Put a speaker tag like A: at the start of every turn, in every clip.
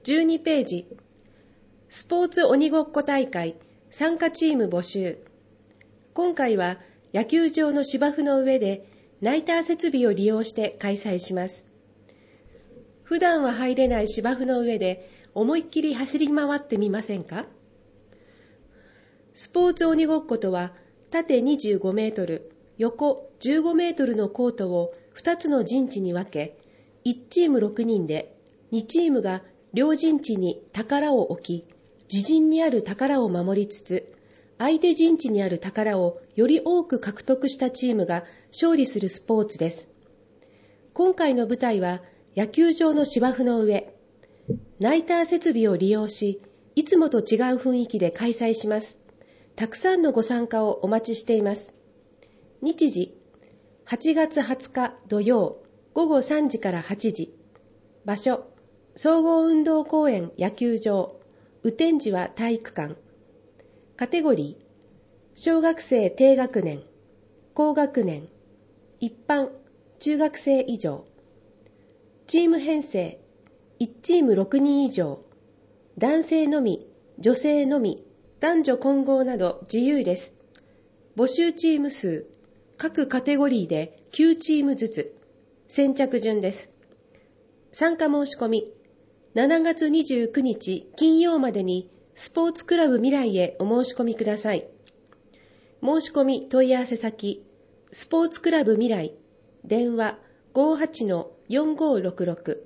A: 12ページ、スポーツ鬼ごっこ大会参加チーム募集。今回は野球場の芝生の上でナイター設備を利用して開催します。普段は入れない芝生の上で思いっきり走り回ってみませんか？スポーツ鬼ごっことは、縦25メートル、横15メートルのコートを2つの陣地に分け、1チーム6人で、2チームが両陣地に宝を置き、自陣にある宝を守りつつ、相手陣地にある宝をより多く獲得したチームが勝利するスポーツです。今回の舞台は野球場の芝生の上、ナイター設備を利用し、いつもと違う雰囲気で開催します。たくさんのご参加をお待ちしています。日時、8月20日土曜、午後3時から8時。場所、総合運動公園野球場、雨天時は体育館。カテゴリー、小学生低学年、高学年、一般、中学生以上。チーム編成、1チーム6人以上。男性のみ、女性のみ、男女混合など自由です。募集チーム数、各カテゴリーで9チームずつ。先着順です。参加申し込み、7月29日金曜までにスポーツクラブ未来へお申し込みください。申し込み問い合わせ先、スポーツクラブ未来、電話 58-4566。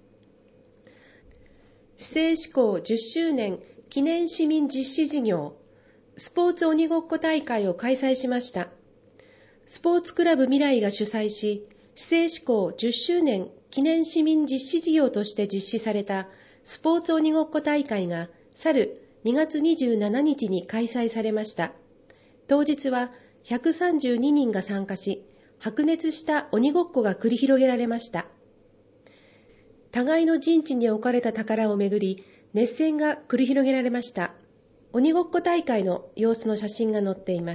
A: 市政施行10周年記念市民実施事業、スポーツ鬼ごっこ大会を開催しました。スポーツクラブ未来が主催し、市政施行10周年記念市民実施事業として実施されたスポーツ鬼ごっこ大会が去る2月27日に開催されました。当日は132人が参加し、白熱した鬼ごっこが繰り広げられました。互いの陣地に置かれた宝をめぐり、熱戦が繰り広げられました。鬼ごっこ大会の様子の写真が載っています。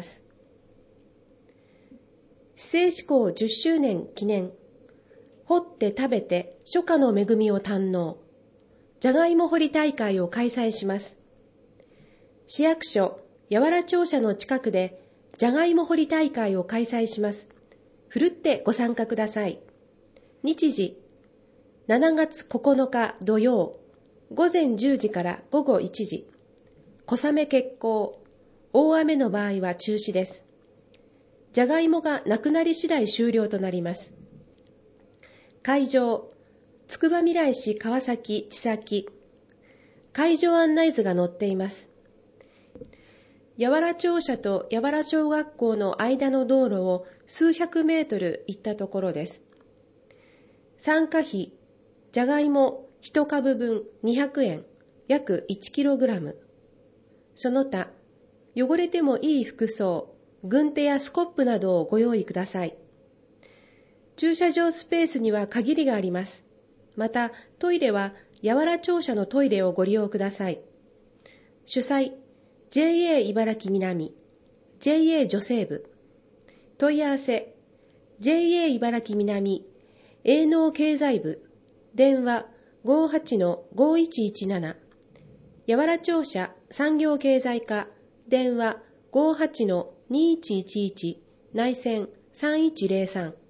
A: 市政施行10周年記念、掘って食べて初夏の恵みを堪能、じゃがいも掘り大会を開催します。市役所八原庁舎の近くでじゃがいも掘り大会を開催します。ふるってご参加ください。日時、7月9日土曜、午前10時から午後1時。小雨決行、大雨の場合は中止です。じゃがいもがなくなり次第終了となります。会場、つくばみらい市川崎千崎。会場案内図が載っています。八原庁舎と八原小学校の間の道路を数百メートル行ったところです。参加費、じゃがいも1株分200円、約 1kg。その他、汚れてもいい服装、軍手やスコップなどをご用意ください。駐車場スペースには限りがあります。また、トイレは八原庁舎のトイレをご利用ください。主催、JA 茨城南、JA 女性部。問い合わせ、JA 茨城南、営農経済部。電話 58-5117。八原庁舎産業経済課。電話 58-2111。内線3103。